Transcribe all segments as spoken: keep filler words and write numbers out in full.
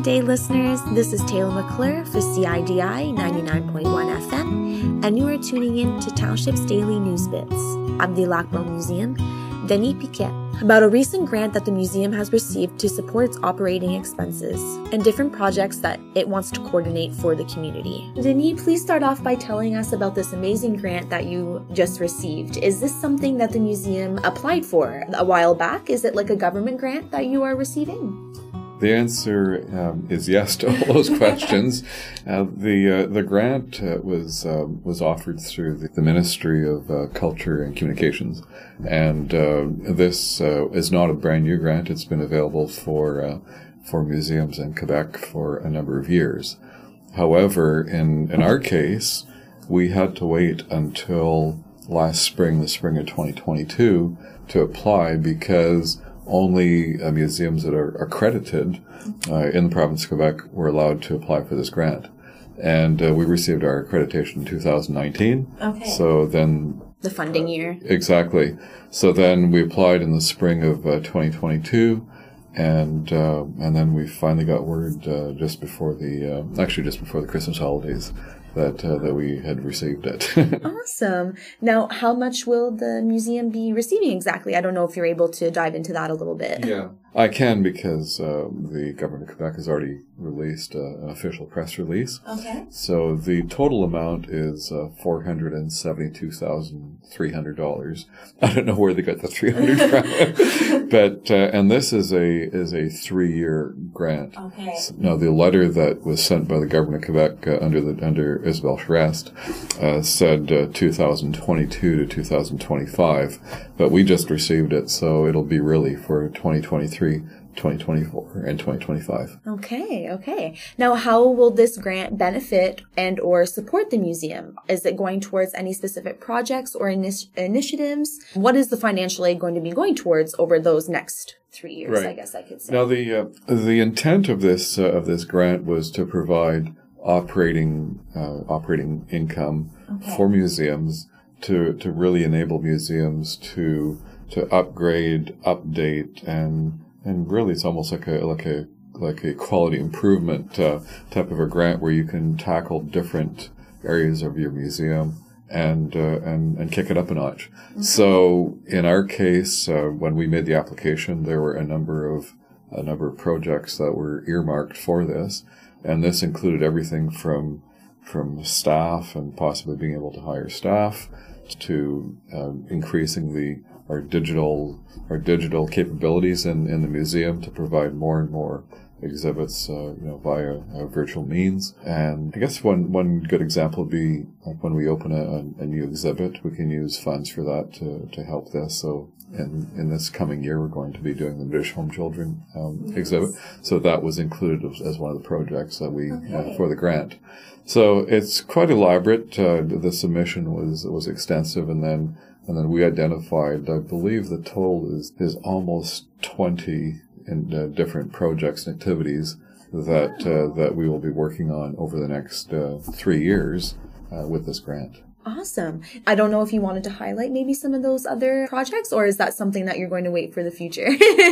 Good day, listeners. This is Taylor McClure for C I D I ninety-nine point one F M, and you are tuning in to Township's Daily News Bits. I'm the Lac Brome Museum, Denis Piquet, about a recent grant that the museum has received to support its operating expenses and different projects that it wants to coordinate for the community. Denis, please start off by telling us about this amazing grant that you just received. Is this something that the museum applied for a while back? Is it like a government grant that you are receiving? The answer um, is yes to all those questions. Uh, the uh, the grant uh, was um, was offered through the, the Ministry of uh, Culture and Communications, and uh, this uh, is not a brand new grant. It's been available for uh, for museums in Quebec for a number of years. However, in in our case, we had to wait until last spring, the spring of twenty twenty-two, to apply because only uh, museums that are accredited uh, in the province of Quebec were allowed to apply for this grant. And uh, we received our accreditation in two thousand nineteen. Okay. So then... The funding year. Exactly. So then we applied in the spring of uh, twenty twenty-two, and uh, and then we finally got word uh, just before the... Uh, actually, just before the Christmas holidays that uh, that we had received it. Awesome. Now, how much will the museum be receiving exactly? I don't know if you're able to dive into that a little bit. Yeah, I can because uh, the government of Quebec has already released uh, an official press release. Okay. So the total amount is uh, four hundred seventy-two thousand three hundred dollars. I don't know where they got the three hundred from, but uh, and this is a is a three-year grant. Okay. So, now the letter that was sent by the government of Quebec uh, under the under Isabelle Charest uh, said uh, two thousand twenty-two to two thousand twenty-five, but we just received it, so it'll be really for twenty twenty-three, twenty twenty-four, and twenty twenty-five. Okay, okay. Now, how will this grant benefit and or support the museum? Is it going towards any specific projects or initi- initiatives? What is the financial aid going to be going towards over those next three years, right. I guess I could say? Now, the uh, the intent of this uh, of this grant was to provide operating uh, operating income okay. for museums to to really enable museums to to upgrade, update, and and really it's almost like a like a like a quality improvement uh, type of a grant where you can tackle different areas of your museum and uh, and and kick it up a notch. Mm-hmm. So in our case, uh, when we made the application, there were a number of a number of projects that were earmarked for this. And this included everything from from staff and possibly being able to hire staff to um, increasing the our digital our digital capabilities in, in the museum to provide more and more exhibits, uh, you know, via uh, virtual means. And I guess one one good example would be like when we open a, a new exhibit, we can use funds for that to, to help this. So in in this coming year, we're going to be doing the British Home Children um, yes. exhibit. So that was included as, as one of the projects that we okay. uh, for the grant. So it's quite elaborate. Uh, the submission was was extensive, and then and then we identified, I believe the total is is almost twenty in uh, different projects and activities that uh, that we will be working on over the next uh, three years uh, with this grant. Awesome. I don't know if you wanted to highlight maybe some of those other projects, or is that something that you're going to wait for the future?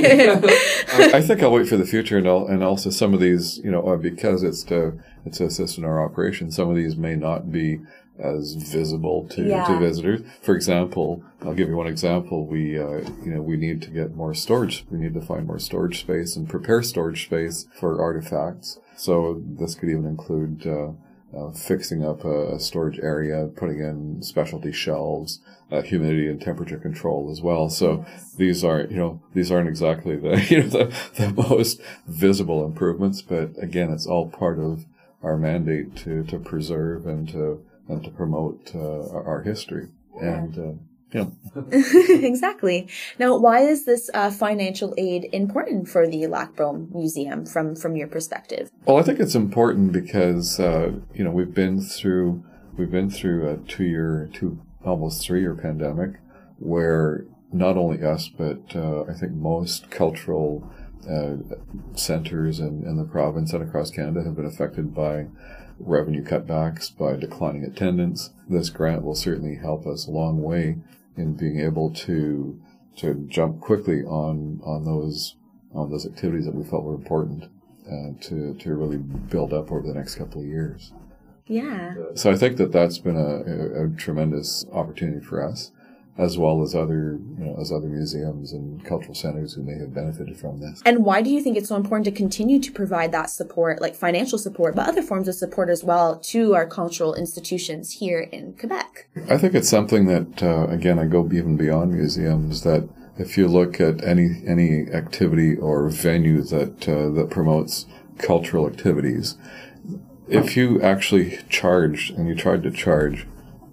I, I think I'll wait for the future, and I'll, and also some of these, you know, because it's to it's to assist in our operation. Some of these may not be as visible to, yeah. to visitors. For example, I'll give you one example. We, uh, you know, we need to get more storage. We need to find more storage space and prepare storage space for artifacts. So this could even include uh, uh, fixing up a, a storage area, putting in specialty shelves, uh, humidity and temperature control as well. So yes. these aren't, you know, these aren't exactly the, you know, the, the most visible improvements, but again, it's all part of our mandate to, to preserve and to and to promote uh, our history. And, uh, yeah. Exactly. Now, why is this uh, financial aid important for the Lac Brome Museum from, from your perspective? Well, I think it's important because, uh, you know, we've been through, we've been through a two-year, two, almost three-year pandemic where not only us, but uh, I think most cultural uh, centers in, in the province and across Canada have been affected by revenue cutbacks, by declining attendance. This grant will certainly help us a long way in being able to to jump quickly on on those on those activities that we felt were important. uh, to to really build up over the next couple of years. Yeah. So I think that that's been a, a, a tremendous opportunity for us, as well as other, you know, as other museums and cultural centers who may have benefited from this. And why do you think it's so important to continue to provide that support, like financial support, but other forms of support as well, to our cultural institutions here in Quebec? I think it's something that, uh, again, I go even beyond museums, that if you look at any any activity or venue that uh, that promotes cultural activities, if you actually charged and you tried to charge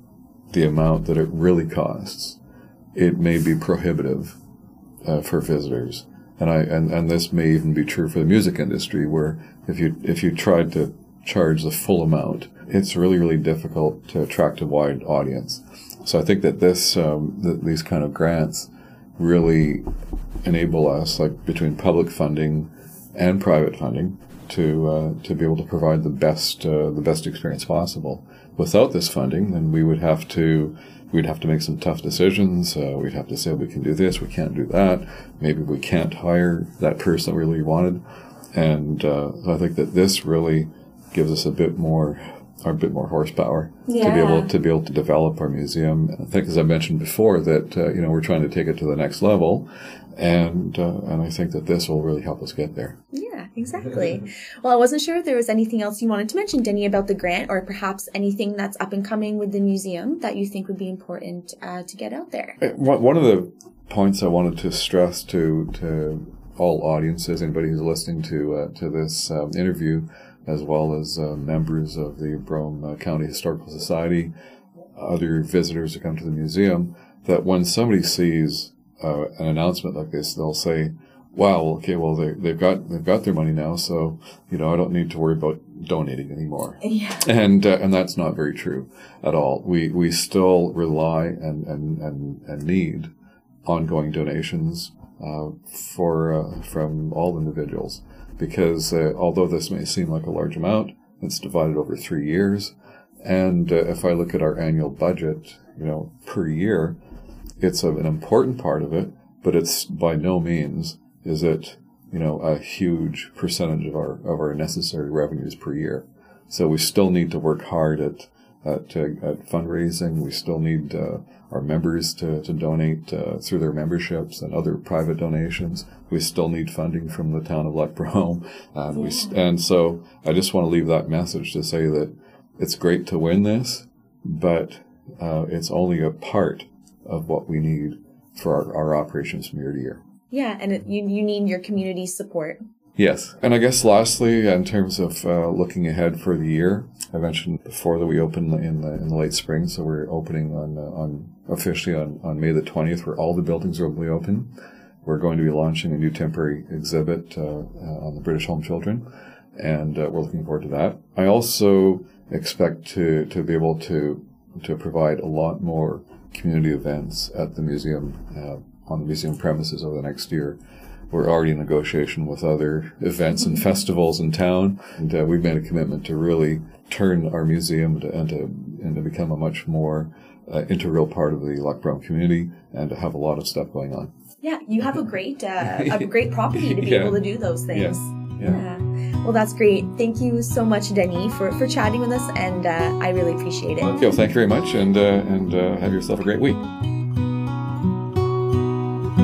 the amount that it really costs, it may be prohibitive uh, for visitors. And I and, and this may even be true for the music industry, where if you if you tried to charge the full amount, it's really, really difficult to attract a wide audience. So I think that this um, that these kind of grants really enable us, like between public funding and private funding, to uh, to be able to provide the best uh, the best experience possible. Without this funding, then we would have to we'd have to make some tough decisions. Uh, we'd have to say we can do this, we can't do that. Maybe we can't hire that person we really wanted. And uh, so I think that this really gives us a bit more a bit more horsepower yeah. to be able to be able to develop our museum. And I think, as I mentioned before, that uh, you know we're trying to take it to the next level, and uh, and I think that this will really help us get there. Yeah, exactly. Well, I wasn't sure if there was anything else you wanted to mention, Denny, about the grant, or perhaps anything that's up and coming with the museum that you think would be important uh, to get out there. One of the points I wanted to stress to to all audiences, anybody who's listening to uh, to this um, interview, as well as uh, members of the Brome uh, County Historical Society, other visitors who come to the museum, that when somebody sees uh, an announcement like this, they'll say, "Wow, okay, well they they've got they've got their money now, so you know I don't need to worry about donating anymore." Yeah. And uh, and that's not very true at all. We we still rely and and and, and need ongoing donations uh, for uh, from all individuals. Because uh, although this may seem like a large amount, it's divided over three years. And uh, if I look at our annual budget, you know, per year, it's a, an important part of it, but it's by no means is it, you know, a huge percentage of our of our necessary revenues per year. So we still need to work hard at at, uh, at fundraising. We still need uh, our members to, to donate uh, through their memberships and other private donations. We still need funding from the town of Lac Brome. And, yeah. we, and so I just want to leave that message to say that it's great to win this, but uh, it's only a part of what we need for our, our operations from year to year. Yeah, and it, you, you need your community's support. Yes. And I guess lastly, in terms of uh, looking ahead for the year, I mentioned before that we open in the, in the late spring, so we're opening on uh, on officially on, on May the twentieth, where all the buildings will be open. We're going to be launching a new temporary exhibit uh, uh, on the British home children, and uh, we're looking forward to that. I also expect to, to be able to to provide a lot more community events at the museum, uh, on the museum premises over the next year. We're already in negotiation with other events and festivals in town, and uh, we've made a commitment to really turn our museum to, and, to, and to become a much more uh, integral part of the Lac Brome community, and to have a lot of stuff going on. Yeah, you have a great uh, a great property to be yeah. able to do those things. Yeah. yeah. yeah. Well, that's great. Thank you so much, Denny, for, for chatting with us, and uh, I really appreciate it. Okay, well, thank you very much, and, uh, and uh, have yourself a great week.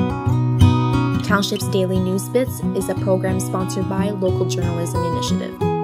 Township's Daily News Bits is a program sponsored by Local Journalism Initiative.